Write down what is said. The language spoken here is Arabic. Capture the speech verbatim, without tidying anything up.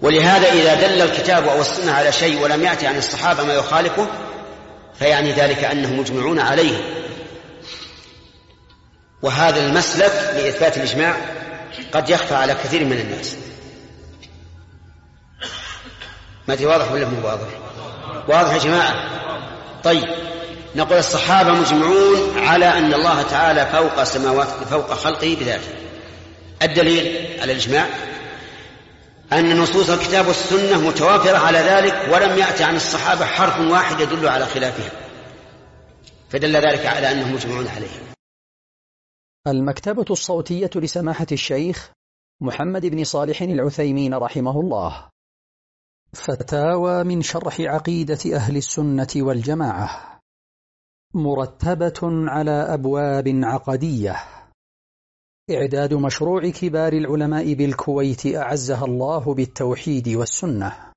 ولهذا إذا دل الكتاب أو السنة على شيء ولم يأتي عن الصحابة ما يخالفه فيعني ذلك أنهم مجمعون عليه. وهذا المسلك لإثبات الإجماع قد يخفى على كثير من الناس. ما أدري واضح ولا مو واضح؟ واضح يا جماعة؟ طيب، نقول الصحابة مجمعون على أن الله تعالى فوق سماوات فوق خلقه بذاته. الدليل على الإجماع أن نصوص الكتاب والسنة متوافرة على ذلك، ولم يأتي عن الصحابة حرف واحد يدل على خلافها، فدل ذلك على أنهم مجمعون عليه. المكتبة الصوتية لسماحة الشيخ محمد بن صالح العثيمين رحمه الله. فتاوى من شرح عقيدة أهل السنة والجماعة، مرتبة على أبواب عقدية. إعداد مشروع كبار العلماء بالكويت أعزها الله بالتوحيد والسنة.